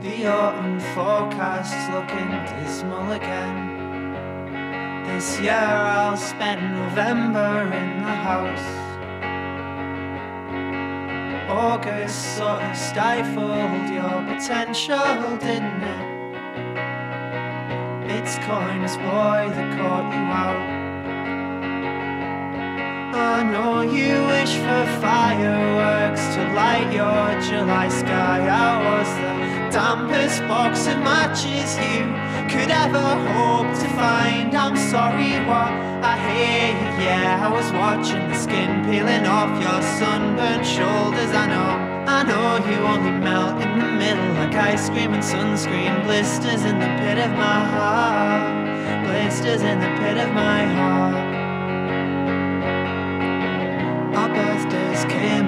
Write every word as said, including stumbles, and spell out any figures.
The autumn forecast's looking dismal again. This year I'll spend November in the house. August sort of stifled your potential, didn't it? It's coins, boy, that caught you out. I know you wish for fireworks to light your July sky. I was the dampest box of matches you could ever hope to find. I'm sorry, what I hear you, yeah. I was watching the skin peeling off your sunburnt shoulders. I know, I know you only melt in the middle like ice cream and sunscreen. Blisters in the pit of my heart, blisters in the pit of my heart. Our birthdays came